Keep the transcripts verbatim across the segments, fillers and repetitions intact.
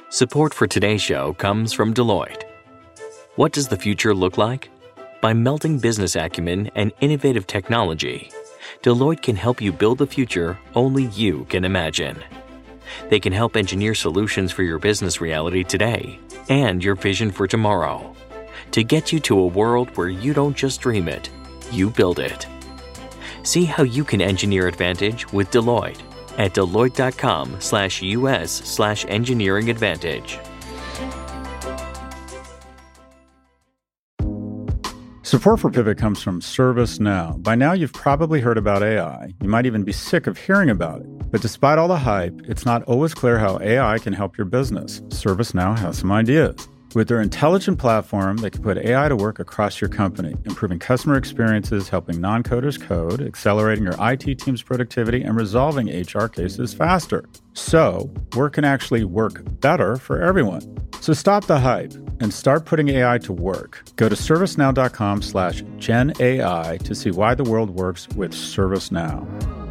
Support for today's show comes from Deloitte. What does the future look like? By melding business acumen and innovative technology, Deloitte can help you build the future only you can imagine. They can help engineer solutions for your business reality today and your vision for tomorrow to get you to a world where you don't just dream it, you build it. See how you can engineer advantage with Deloitte at Deloitte.com slash US slash engineering advantage. Support for Pivot comes from ServiceNow. By now, you've probably heard about A I. You might even be sick of hearing about it. But despite all the hype, it's not always clear how A I can help your business. ServiceNow has some ideas. With their intelligent platform, they can put A I to work across your company, improving customer experiences, helping non-coders code, accelerating your I T team's productivity, and resolving H R cases faster. So, work can actually work better for everyone. So stop the hype and start putting A I to work. Go to servicenow.com slash Gen AI to see why the world works with ServiceNow.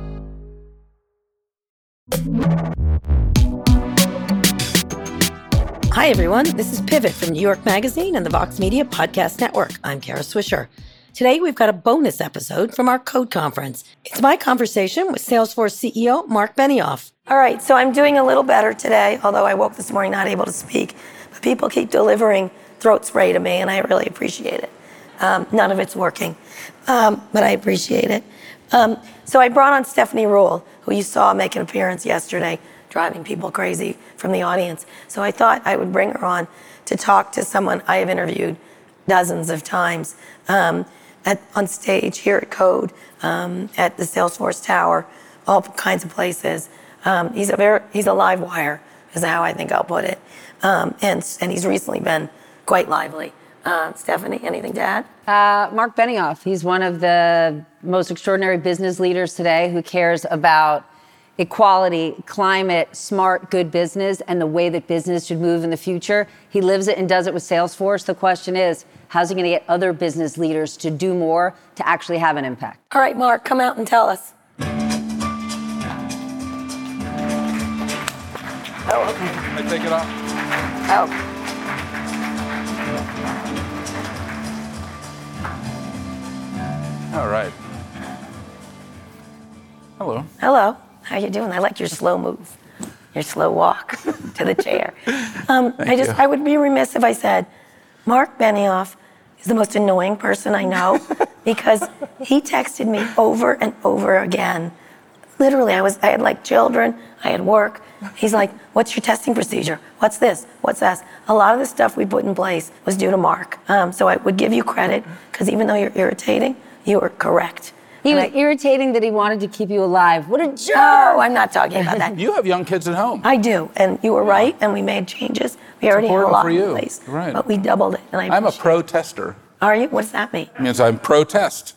Hi, everyone. This is Pivot from New York Magazine and the Vox Media Podcast Network. I'm Kara Swisher. Today, we've got a bonus episode from our Code Conference. It's my conversation with Salesforce C E O Marc Benioff. All right, so I'm doing a little better today, although I woke this morning not able to speak. But people keep delivering throat spray to me, and I really appreciate it. Um, none of it's working, um, but I appreciate it. Um, so I brought on Stephanie Ruhle, who you saw make an appearance yesterday, driving people crazy from the audience. So I thought I would bring her on to talk to someone I have interviewed dozens of times um, at, on stage, here at Code, um, at the Salesforce Tower, all kinds of places. Um, he's a very, he's a live wire, is how I think I'll put it. Um, and, and he's recently been quite lively. Uh, Stephanie, anything to add? Uh, Marc Benioff, he's one of the most extraordinary business leaders today who cares about equality, climate, smart, good business, and the way that business should move in the future. He lives it and does it with Salesforce. The question is, how's he going to get other business leaders to do more to actually have an impact? All right, Marc, come out and tell us. Oh, okay. Can I take it off? Oh. All right. Hello. Hello. How you doing? I like your slow move, your slow walk to the chair. Um, I just, you. I would be remiss if I said, Marc Benioff is the most annoying person I know because he texted me over and over again. Literally, I was, I had like children, I had work. He's like, what's your testing procedure? What's this? What's that? A lot of the stuff we put in place was due to Marc. Um, so I would give you credit because even though you're irritating, you were correct. He and was I, irritating that he wanted to keep you alive. What a jerk! No, I'm not talking about that. You have young kids at home. I do, and you were right, and we made changes. We already had a lot for in you. place, Right. but we doubled it, and I I'm a appreciate it. protester. Are you? What does that mean? It means I'm protest.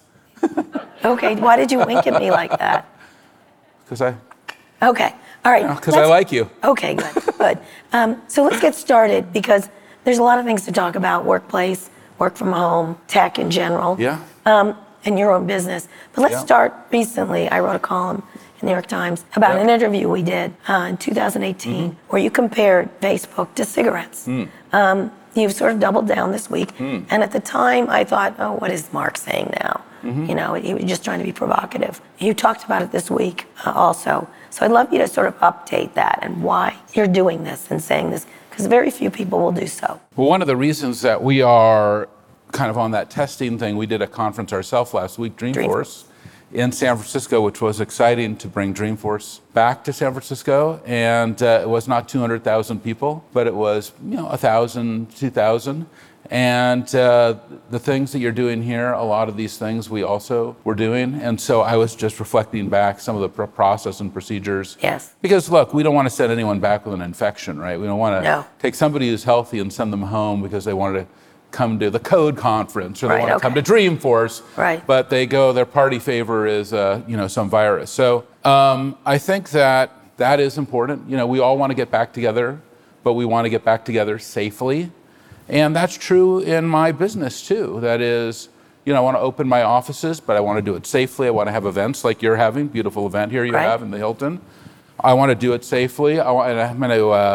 Okay, why did you wink at me like that? Because I, Okay, all right. because I let's- like you. Okay, good, good. Um, so let's get started, because there's a lot of things to talk about: workplace, work from home, tech in general. Yeah. Um, and your own business. But let's Yeah. start recently. I wrote a column in the New York Times about Yeah. an interview we did uh, in two thousand eighteen, Mm-hmm. where you compared Facebook to cigarettes. Mm. Um, you've sort of doubled down this week. Mm. And at the time, I thought, oh, what is Marc saying now? Mm-hmm. You know, he was just trying to be provocative. You talked about it this week uh, also. So I'd love you to sort of update that and why you're doing this and saying this, because very few people will do so. Well, one of the reasons that we are kind of on that testing thing, we did a conference ourselves last week, Dreamforce, in San Francisco, which was exciting to bring Dreamforce back to San Francisco. And uh, it was not two hundred thousand people, but it was, you know, one thousand, two thousand. And uh, the things that you're doing here, a lot of these things we also were doing. And so I was just reflecting back some of the pr- process and procedures. Yes. Because look, we don't want to send anyone back with an infection, right? We don't want to No. take somebody who's healthy and send them home because they wanted to come to the Code Conference or they Right, want to okay. come to Dreamforce. Right. But they go, their party favor is, uh, you know, some virus. So um, I think that that is important. You know, we all want to get back together, but we want to get back together safely. And that's true in my business too. That is, you know, I want to open my offices, but I want to do it safely. I want to have events like you're having, beautiful event here you Right. have in the Hilton. I want to do it safely. I want, and I'm going to uh,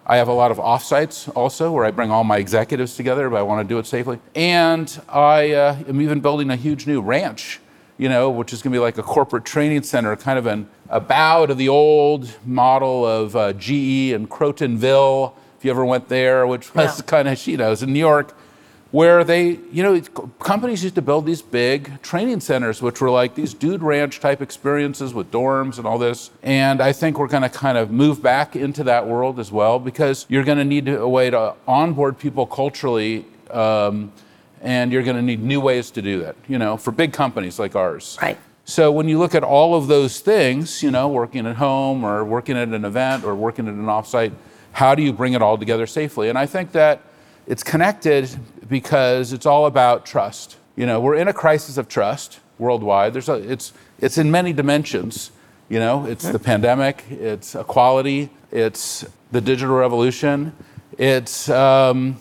I have a lot of offsites also where I bring all my executives together, but I want to do it safely. And I uh, am even building a huge new ranch, you know, which is going to be like a corporate training center, kind of an, a bow to the old model of uh, G E and Crotonville, if you ever went there, which was yeah. kind of, you know, it was in New York, where they, you know, companies used to build these big training centers, which were like these dude ranch type experiences with dorms and all this. And I think we're going to kind of move back into that world as well, because you're going to need a way to onboard people culturally, um, and you're going to need new ways to do that, you know, for big companies like ours. Right. So when you look at all of those things, you know, working at home or working at an event or working at an offsite, how do you bring it all together safely? And I think that it's connected because it's all about trust. You know, we're in a crisis of trust worldwide. There's a, it's it's in many dimensions. You know, it's the pandemic, it's equality, it's the digital revolution, it's um,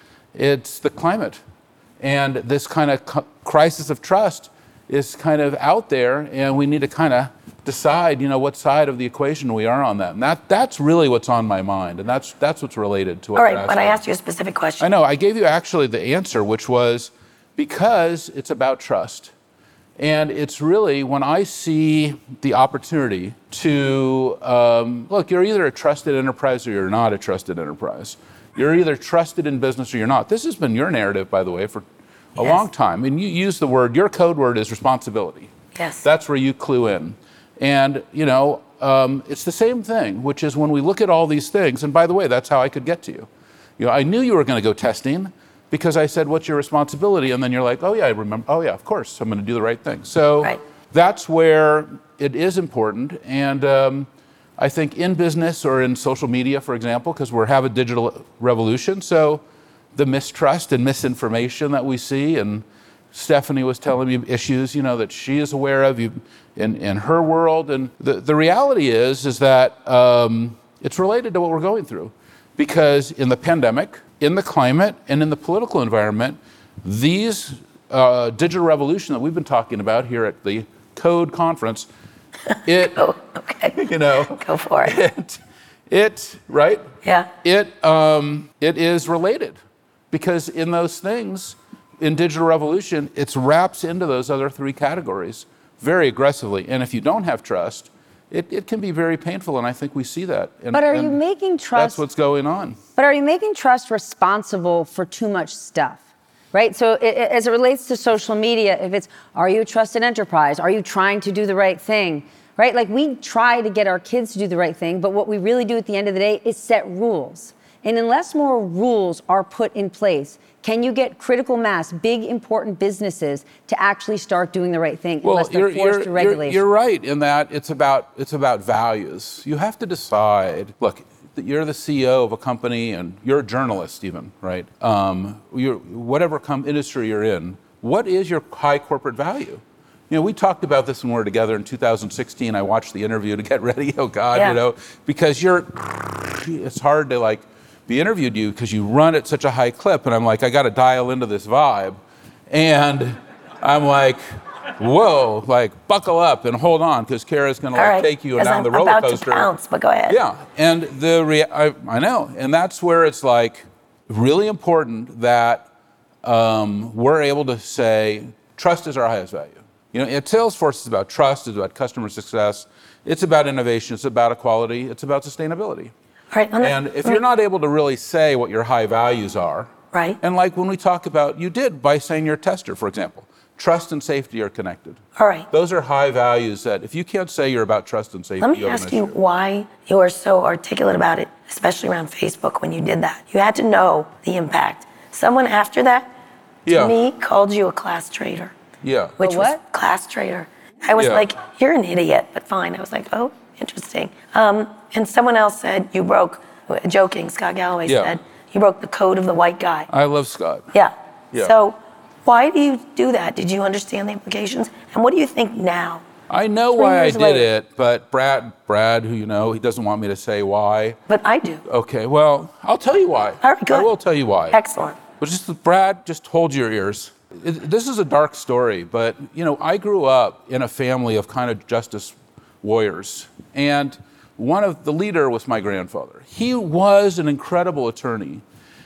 it's the climate, and this kind of cu- crisis of trust is kind of out there, and we need to kind of decide, you know, what side of the equation we are on that. And that that's really what's on my mind, and that's that's what's related to what All right, you're but I asking. asked you a specific question. I know, I gave you actually the answer, which was because it's about trust. And it's really, when I see the opportunity to, um, look, you're either a trusted enterprise or you're not a trusted enterprise. You're either trusted in business or you're not. This has been your narrative, by the way, for a Yes. long time. And you use the word, your code word is responsibility. Yes. That's where you clue in. And, you know, um, it's the same thing, which is when we look at all these things, and by the way, that's how I could get to you. You know, I knew you were going to go testing because I said, what's your responsibility? And then you're like, oh yeah, I remember, oh yeah, of course, I'm going to do the right thing. So Right. that's where it is important. And um, I think in business or in social media, for example, because we have a digital revolution, so the mistrust and misinformation that we see, and Stephanie was telling me issues, you know, that she is aware of you in, in her world. And the, the reality is, is that um, it's related to what we're going through. Because in the pandemic, in the climate, and in the political environment, these uh, digital revolution that we've been talking about here at the Code Conference, it, Oh, okay. you know, Go for it. it, it right? Yeah. It, um, it is related. Because in those things, in digital revolution, it wraps into those other three categories very aggressively. And if you don't have trust, it, it can be very painful, and I think we see that. And, But are you and making trust? That's what's going on. But are you making trust responsible for too much stuff? Right? So it, it, as it relates to social media, if it's, are you a trusted enterprise? Are you trying to do the right thing? Right? Like, we try to get our kids to do the right thing, but what we really do at the end of the day is set rules. And unless more rules are put in place, can you get critical mass, big, important businesses to actually start doing the right thing unless they're forced to regulation? You're, you're right in that it's about it's about values. You have to decide. Look, you're the C E O of a company, and you're a journalist, even, right? Um, you're, whatever com- industry you're in, what is your high corporate value? You know, we talked about this when we were together in two thousand sixteen. I watched the interview to get ready. Oh God, Yeah. you know, because you're. It's hard to like. be interviewed you because you run at such a high clip, and I'm like, I got to dial into this vibe, and I'm like, whoa, like buckle up and hold on, because Kara's going to like right. take you 'Cause down I'm the roller about coaster. to pounce, but go ahead. Yeah, and the rea- I, I know, and that's where it's like really important that um, we're able to say trust is our highest value. You know, at Salesforce, it's about trust, it's about customer success, it's about innovation, it's about equality, it's about sustainability. All right. on the- And if you're not able to really say what your high values are, Right. and like when we talk about, you did by saying you're a tester, for example, trust and safety are connected. All right. Those are high values that if you can't say you're about trust and safety, Let me you have ask an you issue. why you are so articulate about it, especially around Facebook when you did that. You had to know the impact. Someone after that, to Yeah. me, called you a class traitor. Yeah. Which A was what? class traitor. I was Yeah. like, you're an idiot, but fine. I was like, oh, interesting. Um, and someone else said you broke, joking, Scott Galloway Yeah. said, you broke the code of the white guy. I love Scott. Yeah. Yeah. So why do you do that? Did you understand the implications? And what do you think now? I know Three why I years did later. it, but Brad, Brad, who you know, he doesn't want me to say why. But I do. Okay, well, I'll tell you why. All right, go I ahead. will tell you why. Excellent. But just, Brad, just hold your ears. It, this is a dark story, but you know, I grew up in a family of kind of justice warriors. And one of the leader was my grandfather. He was an incredible attorney.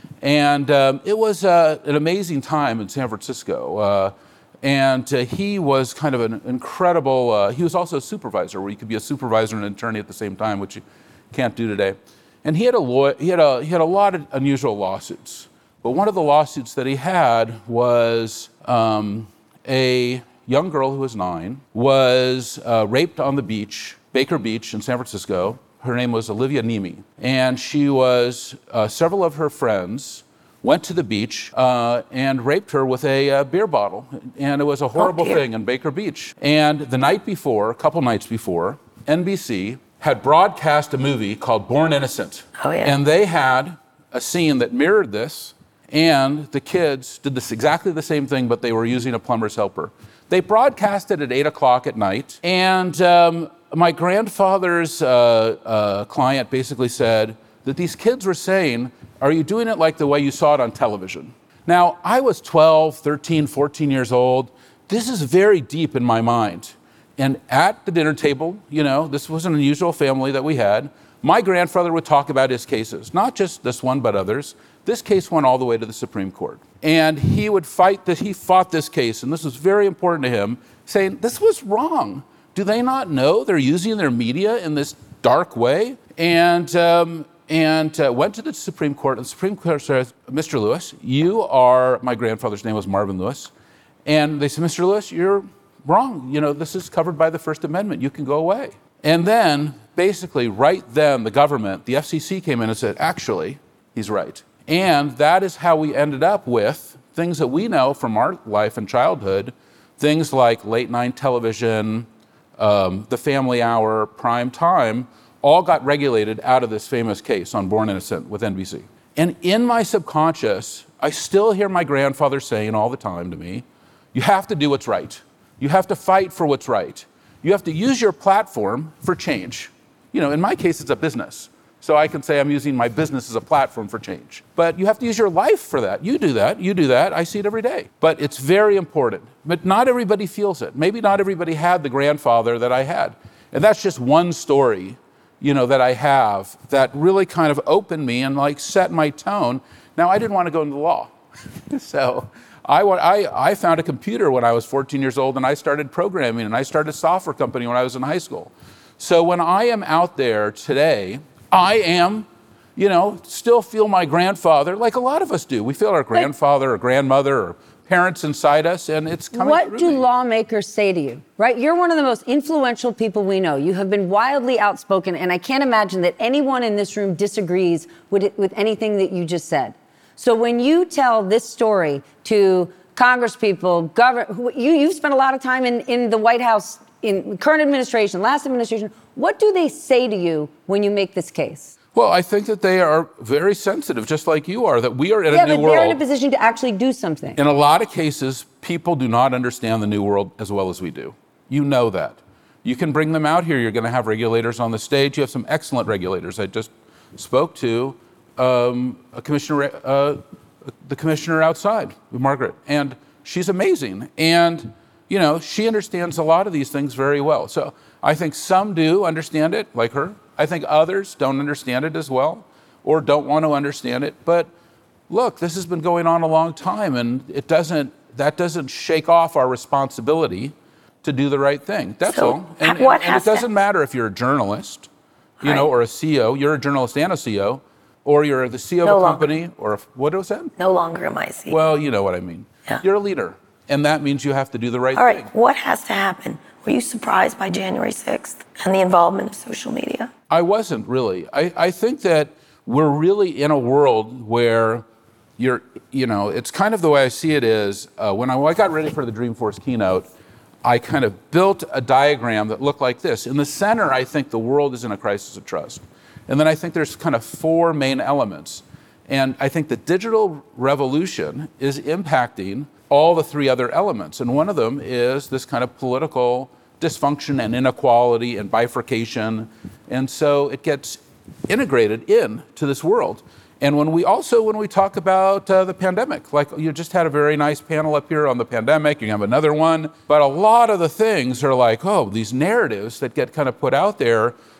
And um, it was uh, an amazing time in San Francisco. Uh, and uh, he was kind of an incredible, uh, he was also a supervisor, where you could be a supervisor and an attorney at the same time, which you can't do today. And he had a law, he had a, he had a lot of unusual lawsuits. But one of the lawsuits that he had was um, a young girl who was nine was uh, raped on the beach, Baker Beach in San Francisco. Her name was Olivia Nemi. And she was, uh, several of her friends went to the beach uh, and raped her with a uh, beer bottle. And it was a horrible oh, thing in Baker Beach. And the night before, a couple nights before, N B C had broadcast a movie called Born Innocent. Oh, yeah. And they had a scene that mirrored this. And the kids did this exactly the same thing, but they were using a plumber's helper. They broadcast it at eight o'clock at night. And um, my grandfather's uh, uh, client basically said that these kids were saying, are you doing it like the way you saw it on television? Now, I was twelve, thirteen, fourteen years old. This is very deep in my mind. And at the dinner table, you know, this was an unusual family that we had. My grandfather would talk about his cases, not just this one, but others. This case went all the way to the Supreme Court. And he would fight this, he fought this case, and this was very important to him, saying, this was wrong. Do they not know they're using their media in this dark way? And um, and uh, went to the Supreme Court, and the Supreme Court said, Mister Lewis, you are, my grandfather's name was Marvin Lewis, and they said, Mister Lewis, you're wrong. You know, this is covered by the First Amendment. You can go away. And then, basically, right then, the government, the F C C came in and said, actually, he's right. And that is how we ended up with things that we know from our life and childhood, things like late night television, um, the family hour, prime time, all got regulated out of this famous case on Born Innocent with N B C. And in my subconscious, I still hear my grandfather saying all the time to me, you have to do what's right. You have to fight for what's right. You have to use your platform for change. You know, in my case, it's a business. So I can say I'm using my business as a platform for change. But you have to use your life for that. You do that, you do that, I see it every day. But it's very important. But not everybody feels it. Maybe not everybody had the grandfather that I had. And that's just one story, you know, that I have that really kind of opened me and like set my tone. Now, I didn't want to go into law. so I, I, I found a computer when I was fourteen years old, and I started programming, and I started a software company when I was in high school. So when I am out there today, I am, you know, still feel my grandfather, like a lot of us do. We feel our grandfather or grandmother or parents inside us, and it's coming What through do me. lawmakers say to you, right? You're one of the most influential people we know. You have been wildly outspoken, and I can't imagine that anyone in this room disagrees with, it, with anything that you just said. So when you tell this story to congresspeople, governor, you, you've spent a lot of time in, in the White House, in current administration, last administration, what do they say to you when you make this case? Well, I think that they are very sensitive, just like you are, that we are in yeah, a new but world. They're in a position to actually do something. In a lot of cases, people do not understand the new world as well as we do. You know that. You can bring them out here. You're going to have regulators on the stage. You have some excellent regulators. I just spoke to um, a commissioner, uh, the commissioner outside, Margaret, and she's amazing. And, you know, she understands a lot of these things very well. So I think some do understand it, like her. I think others don't understand it as well, or don't want to understand it. But look, this has been going on a long time, and it doesn't, that doesn't shake off our responsibility to do the right thing. That's so all. And, what and, and it doesn't to... matter if you're a journalist, you right. know, or a C E O. You're a journalist and a C E O, or you're the C E O no of a longer. company, or a, what was that? No longer am I C E O. Well, you know what I mean. Yeah. You're a leader, and that means you have to do the right all thing. All right, what has to happen? Were you surprised by January sixth and the involvement of social media? I wasn't really. I, I think that we're really in a world where you're, you know, it's kind of the way I see it is, uh, when I, when I got ready for the Dreamforce keynote, I kind of built a diagram that looked like this. In the center, I think the world is in a crisis of trust. And then I think there's kind of four main elements. And I think the digital revolution is impacting all the three other elements. And one of them is this kind of political dysfunction and inequality and bifurcation. And so it gets integrated into this world. And when we also, when we talk about uh, the pandemic, like you just had a very nice panel up here on the pandemic, you have another one, but a lot of the things are like, oh, these narratives that get kind of put out there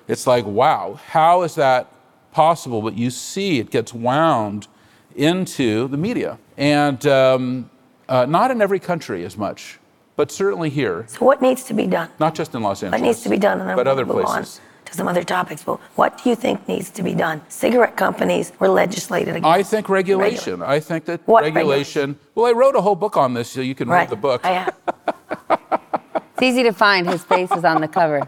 it's like, wow, how is that possible? But you see it gets wound into the media. And um, uh, not in every country as much, but certainly here. So what needs to be done? Not just in Los Angeles. What needs to be done? And then but we'll other move places. On to some other topics. But what do you think needs to be done? Cigarette companies were legislated against. I think regulation. Regulate. I think that What regulation, regulation? Well, I wrote a whole book on this, so you can Right. read the book. I have. It's easy to find. His face is on the cover.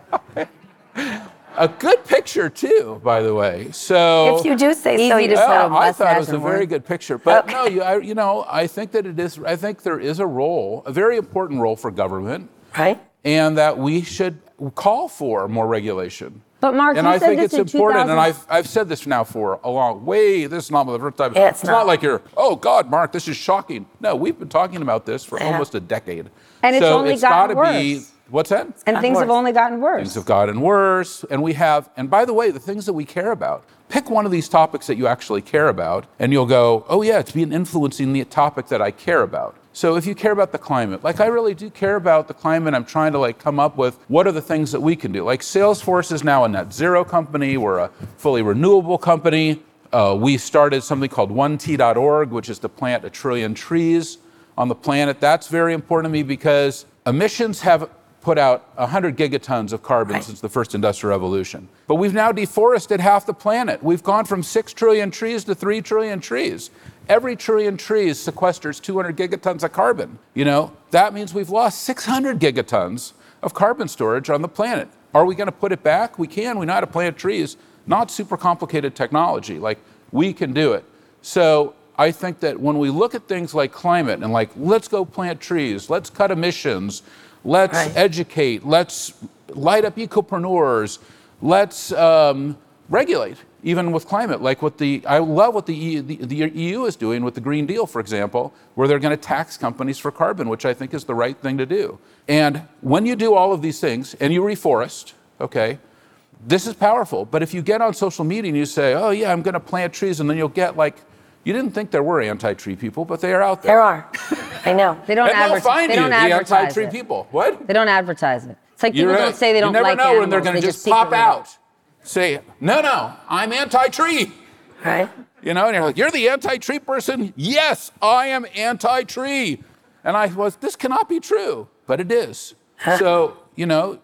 A good picture, too, by the way. So If you do say Easy so to yourself. spell. Oh, I thought it was mustache a and very word. good picture. But Okay. no, you, I, you know, I think that it is, I think there is a role, a very important role for government, Right? and that we should call for more regulation. But Mark, And you I said think this it's in important, and 2000 I've, I've said this now for a long way. This is not the first time. Yeah, it's not. not. like you're, oh God, Mark, this is shocking. No, we've been talking about this for Yeah. almost a decade. And it's so only it's gotten gotta be, worse. what's that? And things have worse. only gotten worse. Things have gotten worse, and we have, and by the way, the things that we care about. Pick one of these topics that you actually care about, and you'll go, oh yeah, it's been influencing the topic that I care about. So if you care about the climate, like I really do care about the climate, I'm trying to like come up with what are the things that we can do. Like Salesforce is now a net zero company, we're a fully renewable company. Uh, we started something called one T dot org, which is to plant a trillion trees on the planet. That's very important to me because emissions have put out one hundred gigatons of carbon Right. since the first industrial revolution. But we've now deforested half the planet. We've gone from six trillion trees to three trillion trees. Every trillion trees sequesters two hundred gigatons of carbon. You know, that means we've lost six hundred gigatons of carbon storage on the planet. Are we going to put it back? We can. We know how to plant trees. Not super complicated technology. Like, we can do it. So I think that when we look at things like climate and like, let's go plant trees, let's cut emissions, let's Right. educate, let's light up ecopreneurs, let's um, regulate, even with climate. Like what the, I love what the, E- the, the E U is doing with the Green Deal, for example, where they're going to tax companies for carbon, which I think is the right thing to do. And when you do all of these things and you reforest, okay, this is powerful. But if you get on social media and you say, oh yeah, I'm going to plant trees, and then you'll get like, you didn't think there were anti-tree people, but they are out there. There are. I know. They don't And they'll advertise. find They you, don't the advertise anti-tree it. people. What? They don't advertise it. It's like people You're don't right. say they don't you never like know animals. when they're going to they just pop secretly out. Say, no, no, I'm anti-tree. Right? You know, and you're like, you're the anti-tree person? Yes, I am anti-tree. And I was, this cannot be true, but it is. So, you know,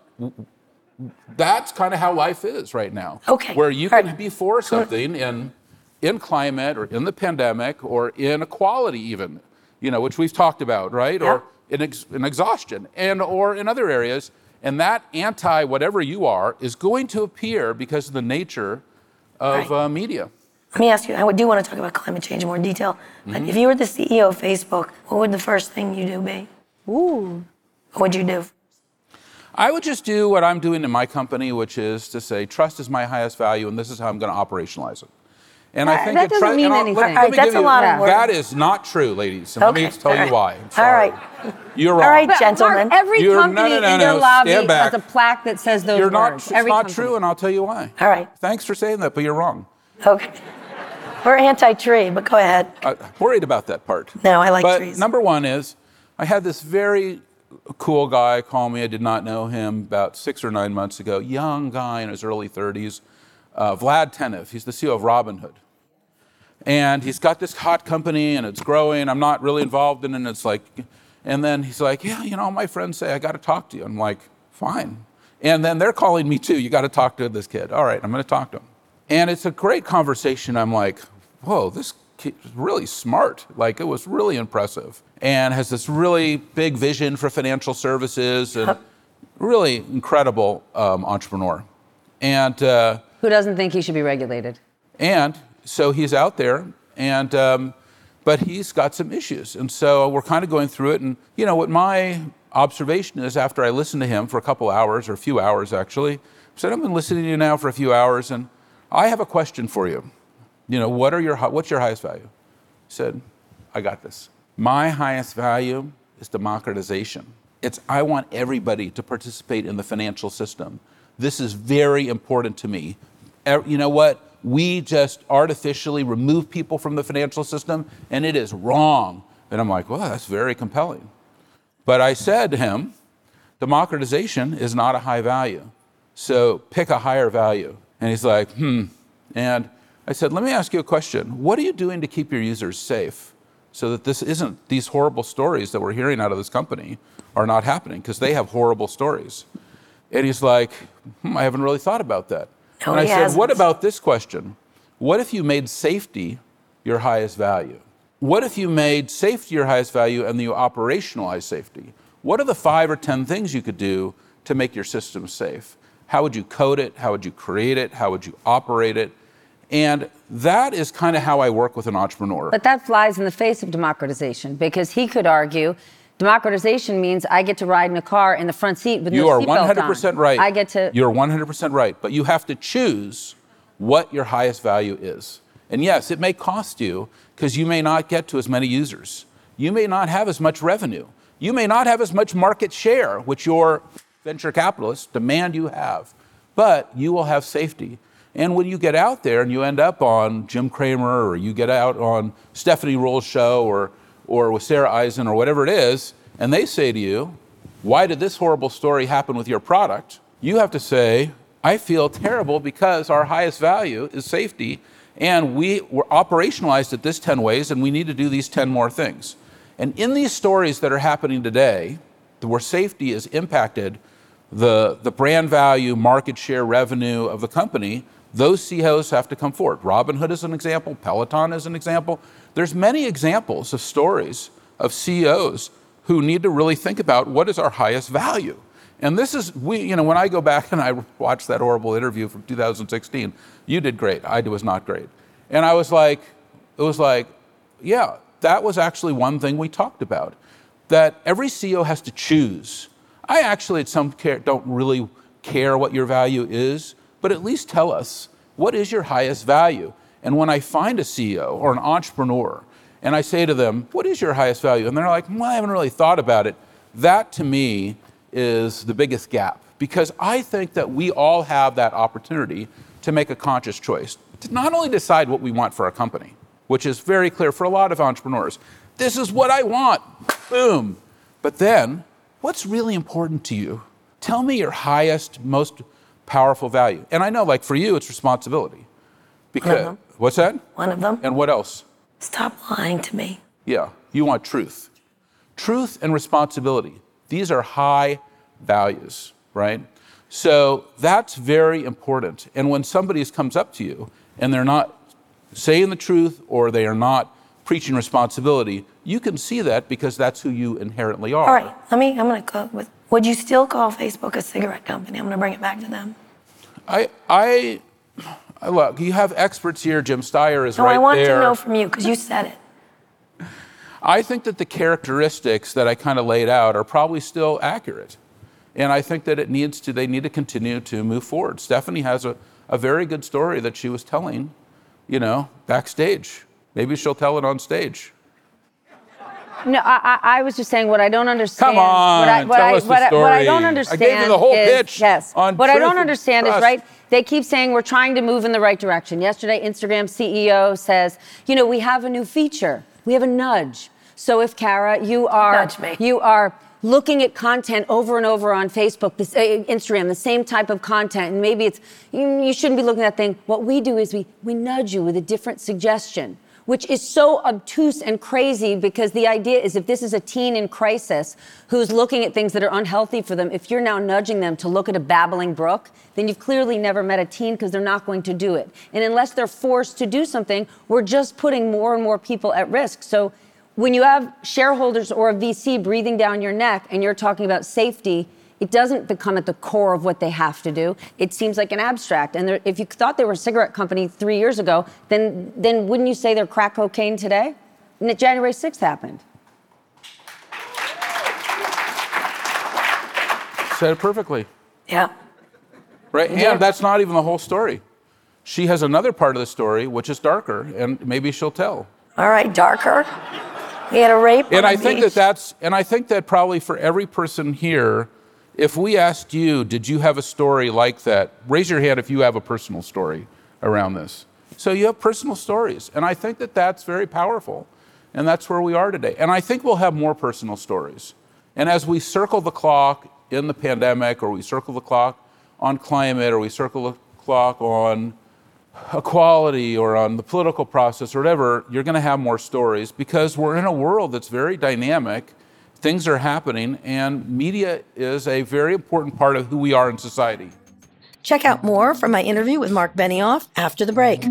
that's kind of how life is right now. Okay. Where you All can right. be for something in, in climate or in the pandemic or in equality even, you know, which we've talked about, right? Yeah. Or in, ex, in exhaustion and or in other areas. And that anti whatever you are is going to appear because of the nature of Right. uh, media. Let me ask you, I do want to talk about climate change in more detail, but Mm-hmm. if you were the C E O of Facebook, what would the first thing you do be? Ooh. What would you do? I would just do what I'm doing in my company, which is to say, trust is my highest value, and this is how I'm going to operationalize it. And I That- think that it doesn't tru- mean and I'll- anything. Let, All let right, me that's give a you- lot of words. That is not true, ladies. And let me Okay, tell all you right. why. I'm All sorry. right. You're wrong. All right, But gentlemen. Mark, every You're- no, company no, no, in their no, lobby stand back. has a plaque that says those You're not. words. It's every not company. true, and I'll tell you why. All right. Thanks for saying that, but you're wrong. Okay. We're anti-tree, but go ahead. I'm worried about that part. No, I like but trees. number one is, I had this very cool guy call me. I did not know him about six or nine months ago. Young guy in his early thirties, uh, Vlad Tenev. He's the C E O of Robinhood. And he's got this hot company and it's growing. I'm not really involved in it. And it's like, and then he's like, yeah, you know, my friends say I got to talk to you. I'm like, fine. And then they're calling me too. You got to talk to this kid. All right, I'm going to talk to him. And it's a great conversation. I'm like, whoa, this kid is really smart. Like, it was really impressive. And has this really big vision for financial services and really incredible um, entrepreneur. And uh, Who doesn't think he should be regulated? and so he's out there, and um, but he's got some issues. And so we're kind of going through it. And, you know, what my observation is after I listened to him for a couple hours, or a few hours actually, I said, I've been listening to you now for a few hours, and I have a question for you. You know, what are your, what's your highest value? He said, I got this. My highest value is democratization. It's, I want everybody to participate in the financial system. This is very important to me. Er- You know what? We just artificially remove people from the financial system, and it is wrong. And I'm like, well, that's very compelling. But I said to him, democratization is not a high value. So pick a higher value. And he's like, hmm. And I said, let me ask you a question. What are you doing to keep your users safe so that this isn't, these horrible stories that we're hearing out of this company are not happening? Because they have horrible stories. And he's like, hmm, I haven't really thought about that. No, and I he said, hasn't. what about this question? What if you made safety your highest value? What if you made safety your highest value and you operationalize safety? What are the five or ten things you could do to make your system safe? How would you code it? How would you create it? How would you operate it? And that is kind of how I work with an entrepreneur. But that flies in the face of democratization, because he could argue democratization means I get to ride in a car in the front seat with you no are seatbelt one hundred percent on. right. I get to. You're one hundred percent right. But you have to choose what your highest value is. And yes, it may cost you because you may not get to as many users. You may not have as much revenue. You may not have as much market share, which your venture capitalists demand you have. But you will have safety. And when you get out there and you end up on Jim Cramer, or you get out on Stephanie Ruhl's show, or, or with Sarah Eisen, or whatever it is, and they say to you, why did this horrible story happen with your product? You have to say, I feel terrible because our highest value is safety, and we were operationalized it this ten ways, and we need to do these ten more things. And in these stories that are happening today, where safety is impacted the, the brand value, market share, revenue of the company, those C E Os have to come forward. Robinhood is an example. Peloton is an example. There's many examples of stories of C E Os who need to really think about what is our highest value. And this is, we, you know, when I go back and I watched that horrible interview from two thousand sixteen, you did great, I was not great. And I was like, it was like, yeah, that was actually one thing we talked about, that every C E O has to choose. I actually, at some care, don't really care what your value is, but at least tell us, what is your highest value? And when I find a C E O or an entrepreneur, and I say to them, what is your highest value? And they're like, well, I haven't really thought about it. That, to me, is the biggest gap, because I think that we all have that opportunity to make a conscious choice, to not only decide what we want for our company, which is very clear for a lot of entrepreneurs. This is what I want, boom. But then, what's really important to you? Tell me your highest, most powerful value. And I know, like for you, it's responsibility. Because, One of them. What's that? One of them. And what else? Stop lying to me. Yeah, you want truth. Truth and responsibility. These are high values, right? So that's very important. And when somebody comes up to you and they're not saying the truth, or they are not preaching responsibility, you can see that because that's who you inherently are. All right, let me, I'm going to go with, would you still call Facebook a cigarette company? I'm going to bring it back to them. I, I, I look, you have experts here. Jim Steyer is No, right I want there. to know from you, because you said it. I think that the characteristics that I kind of laid out are probably still accurate. And I think that it needs to, they need to continue to move forward. Stephanie has a, a very good story that she was telling, you know, backstage. Maybe she'll tell it on stage. No, I, I I was just saying what I don't understand. Come on, what I, what tell I, us the what I, what I don't story. understand I gave you the whole is, pitch yes. on What I truth don't and understand is, trust. right, they keep saying we're trying to move in the right direction. Yesterday, Instagram C E O says, you know, we have a new feature. We have a nudge. So if, Kara, you are, Nudge me. you are looking at content over and over on Facebook, this, uh, Instagram, the same type of content, and maybe it's, you, you shouldn't be looking at that thing. What we do is we, we nudge you with a different suggestion, which is so obtuse and crazy, because the idea is, if this is a teen in crisis who's looking at things that are unhealthy for them, if you're now nudging them to look at a babbling brook, then you've clearly never met a teen, because they're not going to do it. And unless they're forced to do something, we're just putting more and more people at risk. So when you have shareholders or a V C breathing down your neck and you're talking about safety, it doesn't become at the core of what they have to do. It seems like an abstract. And if you thought they were a cigarette company three years ago, then then wouldn't you say they're crack cocaine today? And January sixth happened. Said it perfectly. Yeah. Right? Yeah. And that's not even the whole story. She has another part of the story which is darker, and maybe she'll tell. All right, darker. He had a rape on And a I think beach. that that's, and I think that probably for every person here, if we asked you, did you have a story like that? Raise your hand if you have a personal story around this. So you have personal stories, and I think that that's very powerful, and that's where we are today. And I think we'll have more personal stories. And as we circle the clock in the pandemic, or we circle the clock on climate, or we circle the clock on equality or on the political process or whatever, you're going to have more stories because we're in a world that's very dynamic. Things are happening, and media is a very important part of who we are in society. Check out more from my interview with Mark Benioff after the break.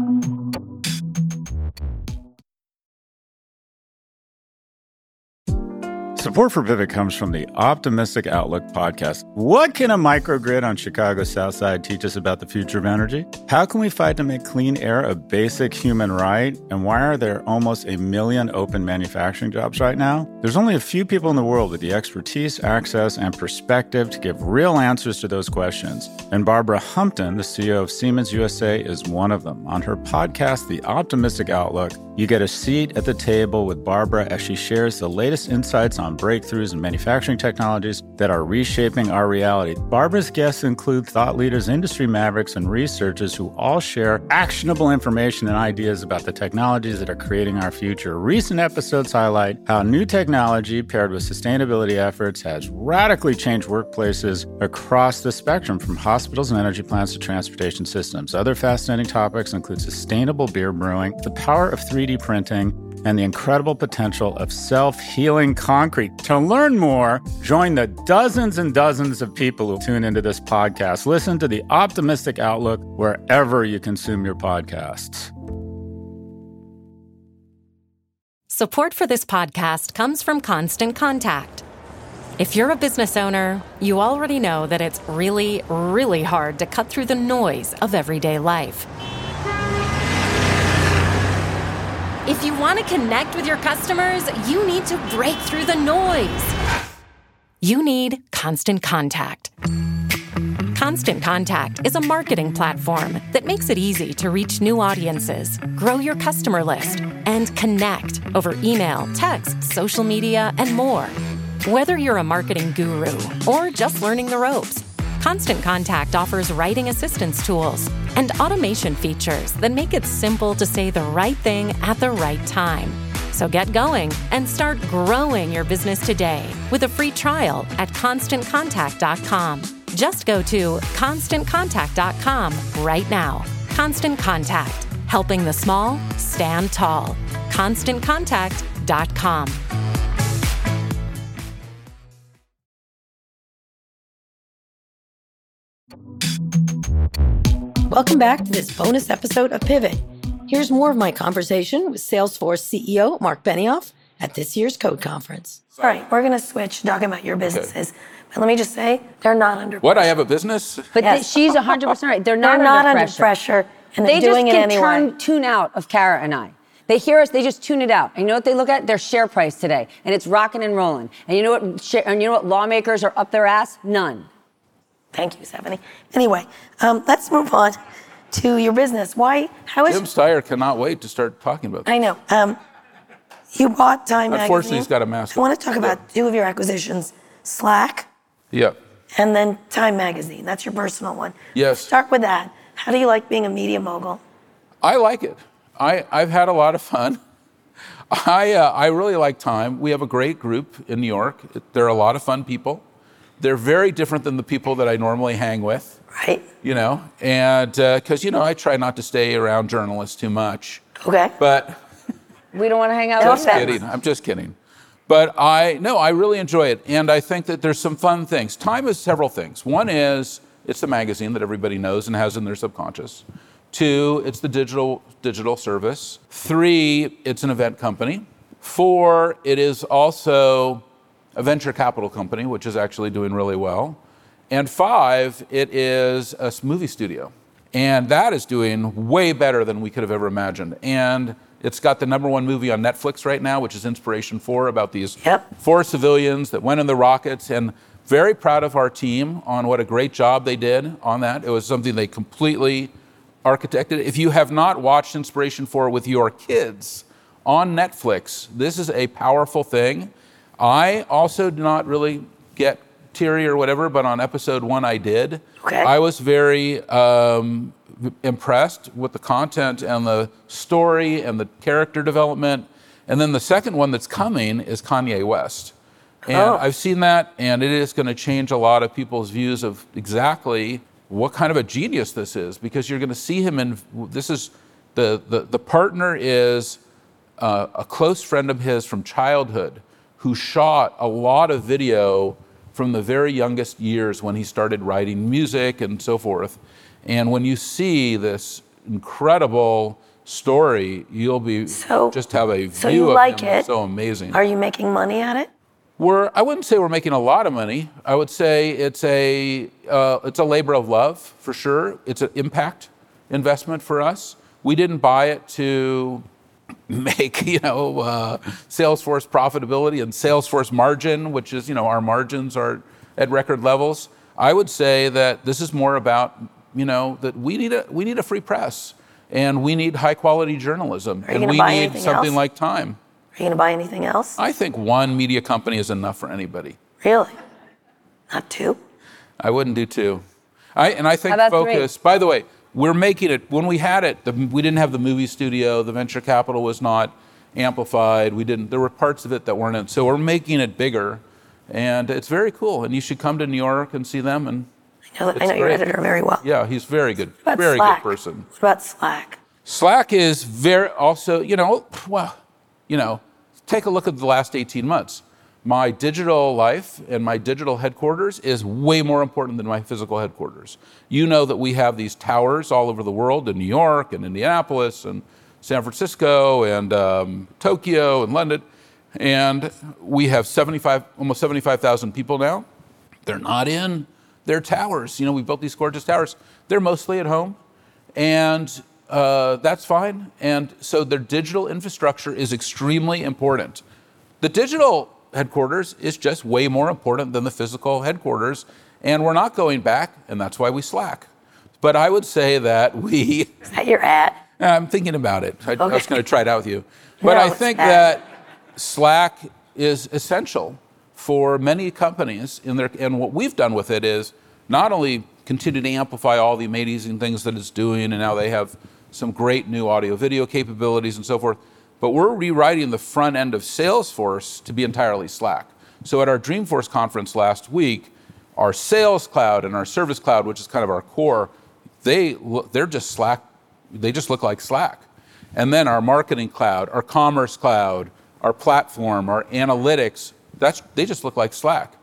Support for Pivot comes from the Optimistic Outlook podcast. What can a microgrid on Chicago's South Side teach us about the future of energy? How can we fight to make clean air a basic human right? And why are there almost a million open manufacturing jobs right now? There's only a few people in the world with the expertise, access, and perspective to give real answers to those questions. And Barbara Humpton, the C E O of Siemens U S A, is one of them. On her podcast, The Optimistic Outlook, you get a seat at the table with Barbara as she shares the latest insights on breakthroughs in manufacturing technologies that are reshaping our reality. Barbara's guests include thought leaders, industry mavericks, and researchers who all share actionable information and ideas about the technologies that are creating our future. Recent episodes highlight how new technology paired with sustainability efforts has radically changed workplaces across the spectrum, from hospitals and energy plants to transportation systems. Other fascinating topics include sustainable beer brewing, the power of three D printing, and the incredible potential of self-healing concrete. To learn more, join the dozens and dozens of people who tune into this podcast. Listen to The Optimistic Outlook wherever you consume your podcasts. Support for this podcast comes from Constant Contact. If you're a business owner, you already know that it's really, really hard to cut through the noise of everyday life. If you want to connect with your customers, you need to break through the noise. You need Constant Contact. Constant Contact is a marketing platform that makes it easy to reach new audiences, grow your customer list, and connect over email, text, social media, and more. Whether you're a marketing guru or just learning the ropes, Constant Contact offers writing assistance tools and automation features that make it simple to say the right thing at the right time. So get going and start growing your business today with a free trial at constant contact dot com. Just go to constant contact dot com right now. Constant Contact, helping the small stand tall. constant contact dot com. Welcome back to this bonus episode of Pivot. Here's more of my conversation with Salesforce C E O Mark Benioff at this year's Code Conference. All right, we're going to switch to talking about your businesses. Okay. But let me just say, they're not under pressure. What, I have a business? But yes. th- she's one hundred percent right. They're not, they're under, not pressure. under pressure. And they're they doing just it can anyway. turn, tune out of Kara and I. They hear us, they just tune it out. And you know what they look at? Their share price today. And it's rocking and rolling. And you know what, sh- and you know what lawmakers are up their ass? None. Thank you, Stephanie. Anyway, um, let's move on to your business. Why? How is Jim Steyer cannot wait to start talking about this. I know. Um, you bought Time Magazine. Unfortunately, he's got a mask. I want to talk about yeah. two of your acquisitions, Slack. Yeah. And then Time Magazine. That's your personal one. Yes. Start with that. How do you like being a media mogul? I like it. I, I've had a lot of fun. I uh, I really like Time. We have a great group in New York. They're a lot of fun people. They're very different than the people that I normally hang with. Right. You know, and because, uh, you know, I try not to stay around journalists too much. Okay. But we don't want to hang out just with kidding. I'm just kidding. But I, no, I really enjoy it. And I think that there's some fun things. Time is several things. One is it's the magazine that everybody knows and has in their subconscious. Two, it's the digital digital service. Three, it's an event company. Four, it is also a venture capital company, which is actually doing really well. And five, it is a movie studio. And that is doing way better than we could have ever imagined. And it's got the number one movie on Netflix right now, which is Inspiration four, about these yep. four civilians that went in the rockets. And very proud of our team on what a great job they did on that. It was something they completely architected. If you have not watched Inspiration four with your kids on Netflix, this is a powerful thing. I also did not really get teary or whatever, but on episode one I did. Okay. I was very um, impressed with the content and the story and the character development. And then the second one that's coming is Kanye West. And oh. I've seen that, and it is going to change a lot of people's views of exactly what kind of a genius this is, because you're going to see him in, this is, the, the, the partner is uh, a close friend of his from childhood who shot a lot of video from the very youngest years when he started writing music and so forth. And when you see this incredible story, you'll be so, just have a so view you of like him it. that's so amazing. Are you making money at it? We're, I wouldn't say we're making a lot of money. I would say it's a, uh, it's a labor of love, for sure. It's an impact investment for us. We didn't buy it to make, you know, uh, Salesforce profitability and Salesforce margin, which is, you know, our margins are at record levels. I would say that this is more about, you know, that we need a, we need a free press, and we need high quality journalism, and we need something else? like Time. Are you going to buy anything else? I think one media company is enough for anybody. Really? Not two? I wouldn't do two. I, and I think How about Focus, three? by the way, we're making it, when we had it, the, we didn't have the movie studio, the venture capital was not amplified, we didn't, there were parts of it that weren't in, so we're making it bigger, and it's very cool, and you should come to New York and see them. And I know, I know your editor very well. Yeah, he's very good, What about very Slack? good person. What about Slack? Slack is very, also, you know, well, you know, take a look at the last eighteen months. My digital life and my digital headquarters is way more important than my physical headquarters. You know that we have these towers all over the world, in New York and Indianapolis and San Francisco and um, Tokyo and London, and we have seventy-five, almost seventy-five thousand people now. They're not in their towers. You know, we built these gorgeous towers. They're mostly at home, and Uh, that's fine. And so their digital infrastructure is extremely important. The digital headquarters is just way more important than the physical headquarters, and we're not going back, and that's why we Slack. But I would say that we... Is that your ad? I'm thinking about it. I, Okay. I was going to try it out with you. But No, I it's think bad. that Slack is essential for many companies in their, and what we've done with it is not only continue to amplify all the amazing things that it's doing, and now they have some great new audio video capabilities and so forth, but we're rewriting the front end of Salesforce to be entirely Slack. So at our Dreamforce conference last week, our Sales Cloud and our Service Cloud, which is kind of our core, they look, they're just Slack, they just look like Slack. And then our Marketing Cloud, our Commerce Cloud, our platform, our analytics, that's, they just look like Slack.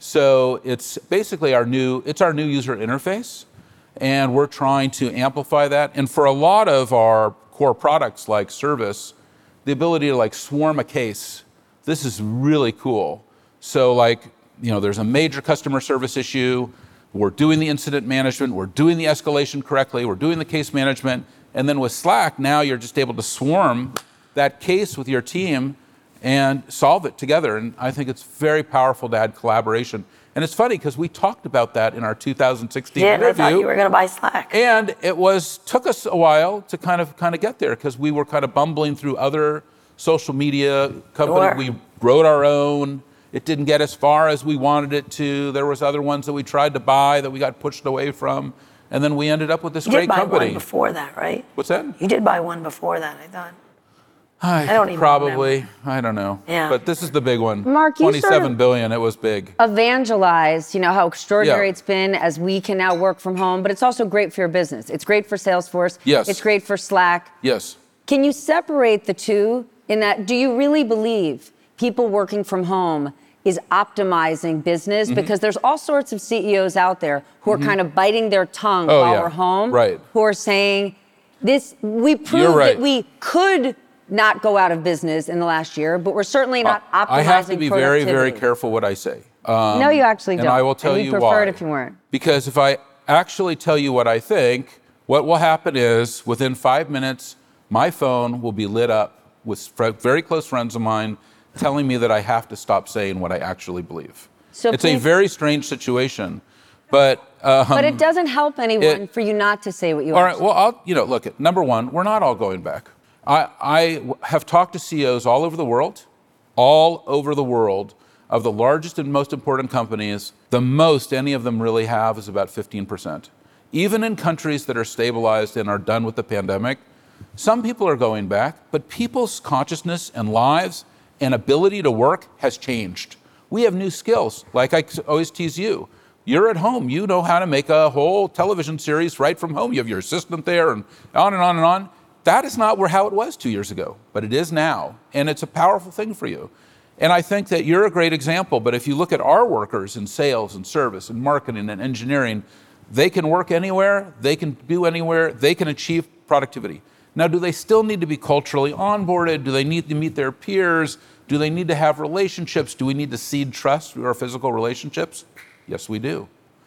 So it's basically our new, it's our new user interface, and we're trying to amplify that. And for a lot of our core products like Service, the ability to like swarm a case, this is really cool. So like, you know, there's a major customer service issue, we're doing the incident management, we're doing the escalation correctly, we're doing the case management, and then with Slack, now you're just able to swarm that case with your team and solve it together. And I think it's very powerful to add collaboration. And it's funny because we talked about that in our two thousand sixteen Yeah, interview. I thought you were going to buy Slack. And it was took us a while to kind of kind of get there because we were kind of bumbling through other social media companies. Sure. We wrote our own. It didn't get as far as we wanted it to. There was other ones that we tried to buy that we got pushed away from. And then we ended up with this You great did buy company. one before that, right? What's that? You did buy one before that, I thought. I, I don't even probably. remember. I don't know. Yeah. But this is the big one. Mark, you sort of- twenty-seven billion. It was big. Evangelize, you know, how extraordinary Yeah. it's been as we can now work from home, but it's also great for your business. It's great for Salesforce. Yes. It's great for Slack. Yes. Can you separate the two in that, do you really believe people working from home is optimizing business? Mm-hmm. Because there's all sorts of C E Os out there who are kind of biting their tongue Oh, while yeah. we're home. Right. Who are saying, this, we proved You're right. that we could not go out of business in the last year, but we're certainly not optimizing I have to be very, very productivity. careful what I say. Um, No, you actually and don't. I will tell and you prefer why. it if you weren't. Because if I actually tell you what I think, what will happen is within five minutes, my phone will be lit up with fr- very close friends of mine telling me that I have to stop saying what I actually believe. So it's a please- very strange situation, but um, But it doesn't help anyone it- for you not to say what you all want. right. Well, I'll, you know, look. Number one, we're not all going back. I, I w- have talked to C E Os all over the world, all over the world, of the largest and most important companies. The most any of them really have is about fifteen percent. Even in countries that are stabilized and are done with the pandemic, some people are going back, but people's consciousness and lives and ability to work has changed. We have new skills. Like I always tease you, You're at home. You know how to make a whole television series right from home. You have your assistant there and on and on and on. That is not where how it was two years ago, but it is now. And it's a powerful thing for you. And I think that you're a great example, but if you look at our workers in sales and service and marketing and engineering, they can work anywhere, they can do anywhere, they can achieve productivity. Now, do they still need to be culturally onboarded? Do they need to meet their peers? Do they need to have relationships? Do we need to seed trust through our physical relationships? Yes, we do.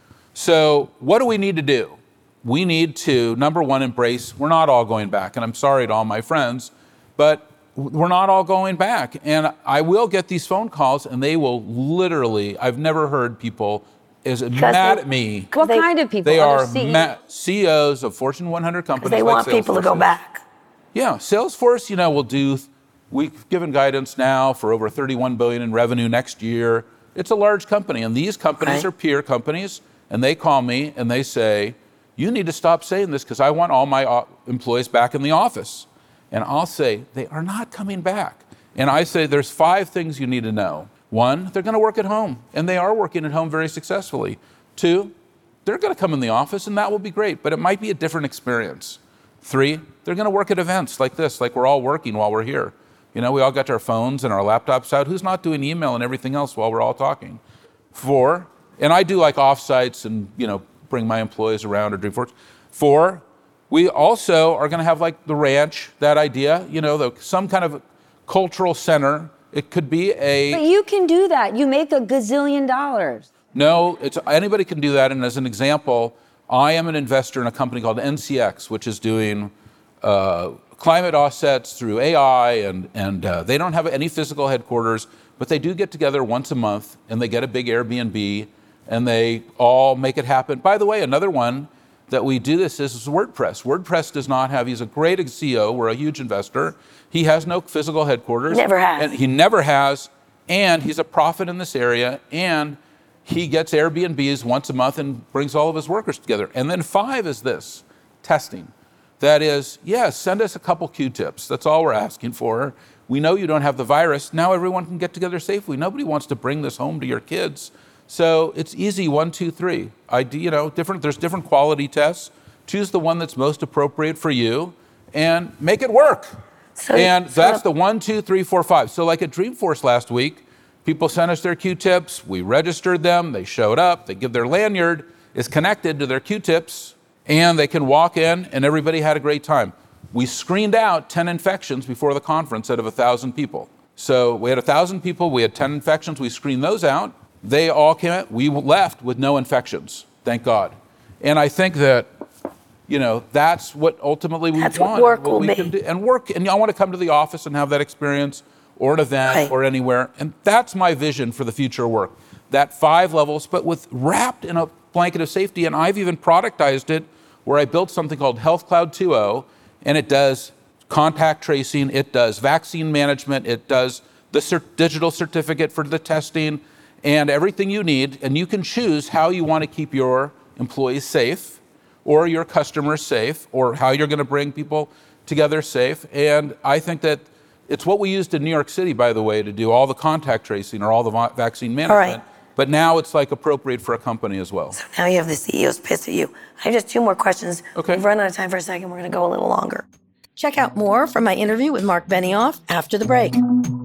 So what do we need to do? We need to, number one, embrace, we're not all going back. And I'm sorry to all my friends, but we're not all going back. And I will get these phone calls and they will literally, I've never heard people as mad at me. What they, kind of people? They are ma- C E Os of Fortune one hundred companies. They like want people to go back. Yeah, Salesforce, you know, will do, we've given guidance now for over thirty-one billion dollars in revenue next year. It's a large company, and these companies right. are peer companies, and they call me and they say, you need to stop saying this because I want all my employees back in the office. And I'll say, they are not coming back. And I say, there's five things you need to know. One, they're going to work at home, and they are working at home very successfully. Two, they're going to come in the office, and that will be great, but it might be a different experience. Three, they're going to work at events like this, like we're all working while we're here. You know, we all got our phones and our laptops out. Who's not doing email and everything else while we're all talking? Four, and I do like offsites and, you know, bring my employees around or Dreamforce. Four, we also are going to have like the ranch, that idea, you know, the, some kind of cultural center. It could be a... But you can do that. You make a gazillion dollars. No, it's, anybody can do that. And as an example, I am an investor in a company called N C X, which is doing uh, climate offsets through A I. And, and uh, they don't have any physical headquarters, but they do get together once a month and they get a big Airbnb and they all make it happen. By the way, another one that we do this is WordPress. WordPress does not have, he's a great C E O, we're a huge investor. He has no physical headquarters. Never has. And he never has, and he's a prophet in this area, and he gets Airbnbs once a month and brings all of his workers together. And then five is this, testing. That is, yes, send us a couple Q-tips. That's all we're asking for. We know you don't have the virus. Now everyone can get together safely. Nobody wants to bring this home to your kids. So it's easy, one, two, three. I, you know, different. There's different quality tests. Choose the one that's most appropriate for you and make it work. So, and so that's the one, two, three, four, five. So like at Dreamforce last week, people sent us their Q-tips. We registered them. They showed up. They give their lanyard is connected to their Q-tips, and they can walk in, and everybody had a great time. We screened out ten infections before the conference out of one thousand people. So we had one thousand people. We had ten infections. We screened those out. They all came out. We left with no infections, thank God. And I think that, you know, that's what ultimately we that's want. That's what work what will we be. Can do. And work, and I want to come to the office and have that experience, or an event, right. or anywhere. And that's my vision for the future of work. That five levels, but with wrapped in a blanket of safety. And I've even productized it where I built something called Health Cloud two point oh, and it does contact tracing, it does vaccine management, it does the cert- digital certificate for the testing, and everything you need. And you can choose how you want to keep your employees safe, or your customers safe, or how you're going to bring people together safe. And I think that it's what we used in New York City, by the way, to do all the contact tracing or all the va- vaccine management. All right. But now it's like appropriate for a company as well. So now you have the C E Os pissed at you. I have just two more questions. Okay. We've run out of time for a second. We're going to go a little longer. Check out more from my interview with Mark Benioff after the break.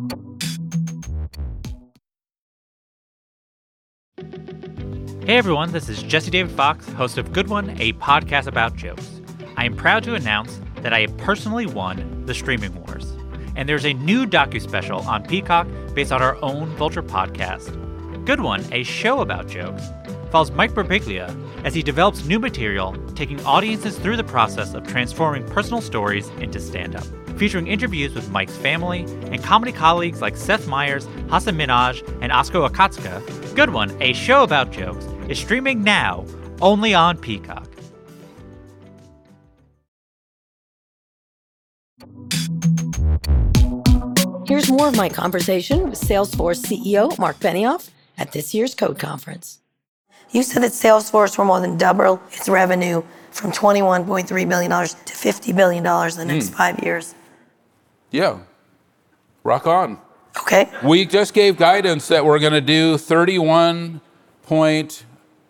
Hey everyone, this is Jesse David Fox, host of Good One, a podcast about jokes. I am proud to announce that I have personally won the Streaming Wars. And there's a new docu-special on Peacock based on our own Vulture podcast. Good One, a show about jokes, follows Mike Birbiglia as he develops new material, taking audiences through the process of transforming personal stories into stand-up. Featuring interviews with Mike's family and comedy colleagues like Seth Meyers, Hasan Minhaj, and Oskar Akatsuka, Good One, a show about jokes, is streaming now only on Peacock. Here's more of my conversation with Salesforce C E O Mark Benioff at this year's Code Conference. You said that Salesforce will more than double its revenue from twenty-one point three billion dollars to fifty billion dollars in the next mm. five years. Yeah. Rock on. Okay. We just gave guidance that we're going to do thirty-one point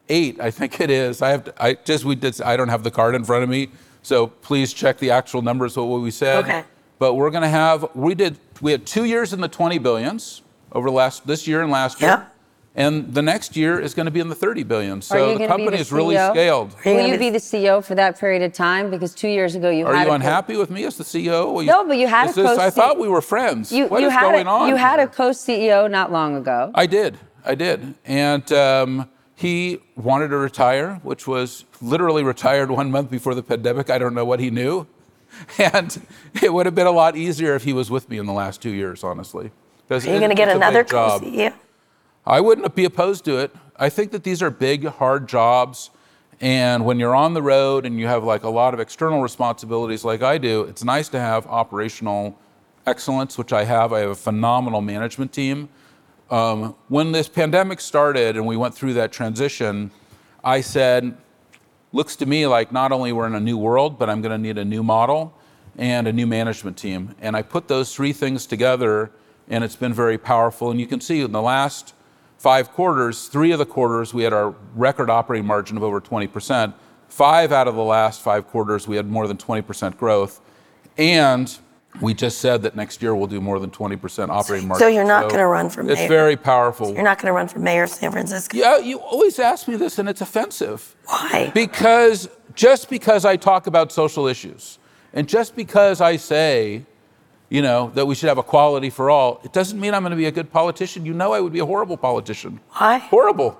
eight, I think it is. I have to, I just we did. I don't have the card in front of me, so please check the actual numbers of what we said. Okay. But we're going to have. We did. We had two years in the twenty billions over last this year and last year. Yeah. And the next year is going to be in the thirty billion. So Are you the gonna company be the is really C E O? scaled. Are you Will gonna you be- be the C E O for that period of time? Because two years ago you Are had you a unhappy with me as the C E O? Well, No, but you had is a this- co-C- I thought we were friends. You, What you is had going a, on You had here? a co-C E O not long ago. I did. I did. And um, he wanted to retire, which was literally retired one month before the pandemic. I don't know what he knew. And it would have been a lot easier if he was with me in the last two years, honestly. Are you going to get another co-C E O? I wouldn't be opposed to it. I think that these are big, hard jobs. And when you're on the road and you have like a lot of external responsibilities like I do, it's nice to have operational excellence, which I have. I have a phenomenal management team. Um, when this pandemic started and we went through that transition, I said, looks to me like not only we're in a new world, but I'm going to need a new model and a new management team. And I put those three things together, and it's been very powerful. And you can see in the last five quarters, three of the quarters, we had our record operating margin of over twenty percent. Five out of the last five quarters, we had more than twenty percent growth. And we just said that next year we'll do more than twenty percent operating margin. So you're not going to run for mayor? It's very powerful. You're not going to run for mayor of San Francisco? Yeah, you always ask me this, and it's offensive. Why? Because just because I talk about social issues, and just because I say, you know, that we should have equality for all, it doesn't mean I'm going to be a good politician. You know I would be a horrible politician. Why? Horrible.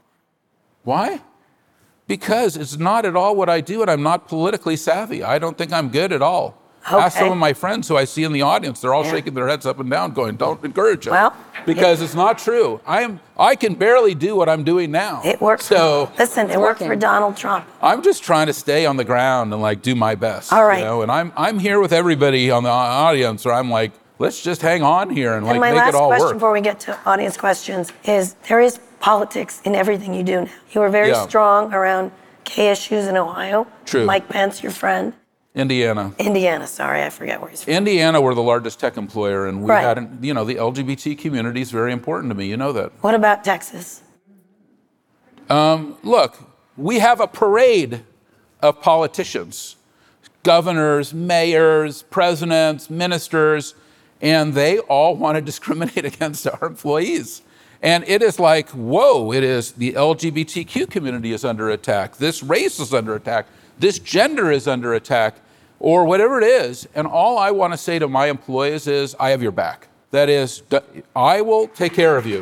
Why? Because it's not at all what I do, and I'm not politically savvy. I don't think I'm good at all. Okay. Ask some of my friends who I see in the audience. They're all Yeah. shaking their heads up and down going, don't encourage him. Well, because it's not true. I am. I can barely do what I'm doing now. It worked. So for, listen, it worked working. for Donald Trump. I'm just trying to stay on the ground and like do my best. All right. You know? And I'm I'm here with everybody on the audience, or I'm like, let's just hang on here and like And my make last it all question work. before we get to audience questions is there is politics in everything you do now. You were very Yeah. strong around gay issues in Ohio. True. Mike Pence, your friend. Indiana. Indiana, sorry, I forget where he's from. Indiana, we're the largest tech employer, and we Right. had, you know, the L G B T community is very important to me. You know that. What about Texas? Look, we have a parade of politicians, governors, mayors, presidents, ministers, and they all want to discriminate against our employees. And it is like, whoa, it is the L G B T Q community is under attack. This race is under attack. This gender is under attack, or whatever it is. And all I want to say to my employees is, I have your back. That is, I will take care of you.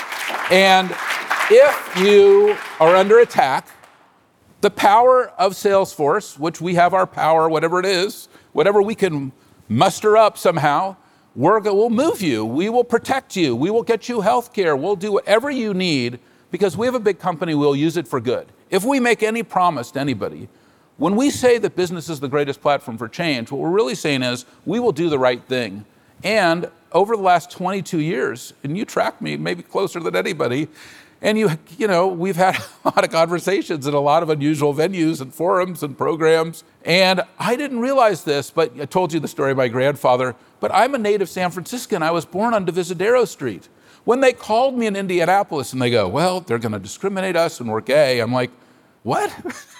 And if you are under attack, the power of Salesforce, which we have our power, whatever it is, whatever we can muster up somehow, we're, we'll move you. We will protect you. We will get you health care. We'll do whatever you need because we have a big company. We'll use it for good. If we make any promise to anybody, when we say that business is the greatest platform for change, what we're really saying is we will do the right thing. And over the last twenty-two years, and you track me maybe closer than anybody, and you, you know, we've had a lot of conversations in a lot of unusual venues and forums and programs. And I didn't realize this, but I told you the story of my grandfather, but I'm a native San Franciscan. I was born on Divisadero Street. When they called me in Indianapolis and they go, well, they're going to discriminate us and we're gay, I'm like, what?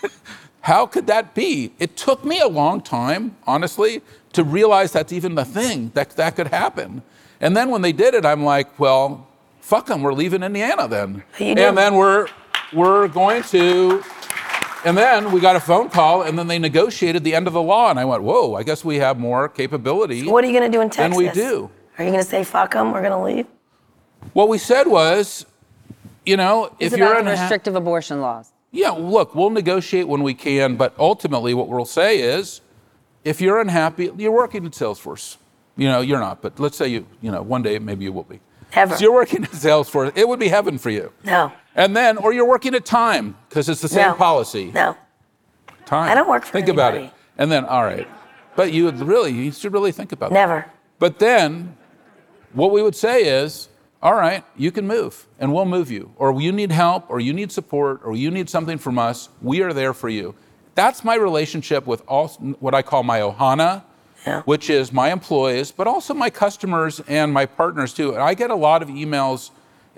How could that be? It took me a long time, honestly, to realize that's even the thing, that that could happen. And then when they did it, I'm like, well, fuck them, we're leaving Indiana then. You did. And then we're we're going to, and then we got a phone call, and then they negotiated the end of the law, and I went, whoa, I guess we have more capability. So what are you going to do in Texas? Than we do. Are you going to say, fuck them, we're going to leave? What we said was, you know, It's if you're about the unha- restrictive abortion laws. Yeah, look, we'll negotiate when we can, but ultimately what we'll say is, if you're unhappy, you're working at Salesforce. You know, you're not, but let's say you, you know, one day maybe you will be. Ever. So you're working at Salesforce, it would be heaven for you. No. And then, or you're working at Time, because it's the same No. policy. No. Time. I don't work for Think about anybody. it. And then, all right. But you would really, you should really think about that. Never. But then, what we would say is, all right, you can move, and we'll move you. Or you need help, or you need support, or you need something from us, we are there for you. That's my relationship with all what I call my Ohana, Yeah. which is my employees, but also my customers and my partners too. And I get a lot of emails, and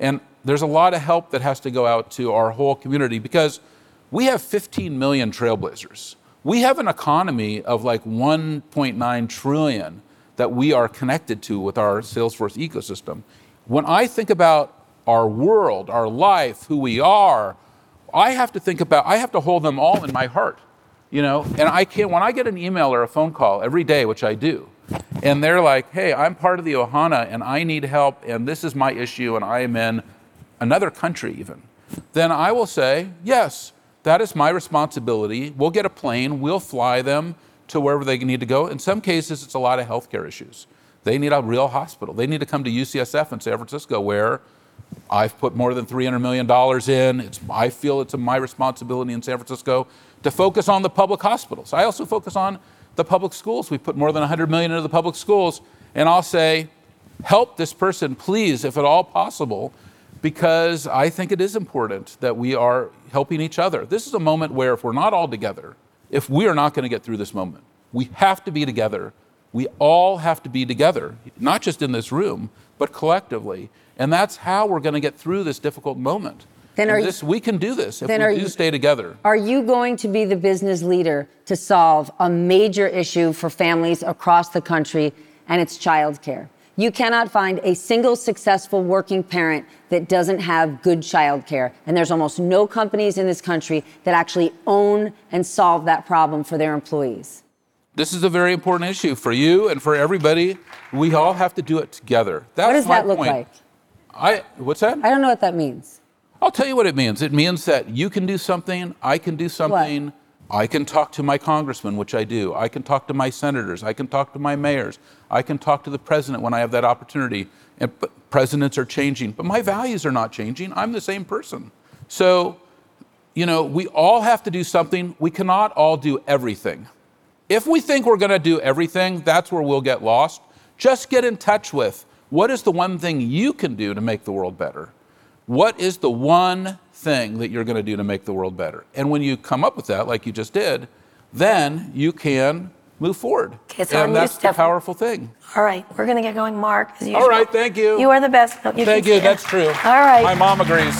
there's a lot of help that has to go out to our whole community because we have fifteen million trailblazers. We have an economy of like one point nine trillion that we are connected to with our Salesforce ecosystem. When I think about our world, our life, who we are, I have to think about, I have to hold them all in my heart, you know? And I can't, when I get an email or a phone call every day, which I do, and they're like, hey, I'm part of the Ohana and I need help and this is my issue and I am in another country even, then I will say, yes, that is my responsibility. We'll get a plane, we'll fly them to wherever they need to go. In some cases, it's a lot of healthcare issues. They need a real hospital. They need to come to U C S F in San Francisco where I've put more than three hundred million dollars in. It's, I feel it's my responsibility in San Francisco to focus on the public hospitals. I also focus on the public schools. We put more than one hundred million dollars into the public schools. And I'll say, help this person, please, if at all possible, because I think it is important that we are helping each other. This is a moment where if we're not all together, if we are not going to get through this moment, we have to be together. We all have to be together, not just in this room, but collectively. And that's how we're going to get through this difficult moment. Then are this, you, we can do this if we do you, stay together. Are you going to be the business leader to solve a major issue for families across the country, and it's childcare? You cannot find a single successful working parent that doesn't have good childcare. And there's almost no companies in this country that actually own and solve that problem for their employees. This is a very important issue for you and for everybody. We all have to do it together. That's what does my that look point. like? I, what's that? I don't know what that means. I'll tell you what it means. It means that you can do something, I can do something. What? I can talk to my congressman, which I do. I can talk to my senators. I can talk to my mayors. I can talk to the president when I have that opportunity. And presidents are changing, but my values are not changing. I'm the same person. So, you know, we all have to do something. We cannot all do everything. If we think we're going to do everything, that's where we'll get lost. Just get in touch with what is the one thing you can do to make the world better? What is the one thing that you're going to do to make the world better? And when you come up with that, like you just did, then you can move forward. Okay, so and that's the powerful thing. All right, we're going to get going, Mark, as usual. All right, thank you. You are the best. No, you thank you, that's true. All right. My mom agrees.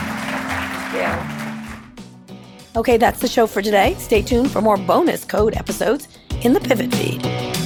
Yeah. Okay, that's the show for today. Stay tuned for more bonus code episodes in the Pivot feed.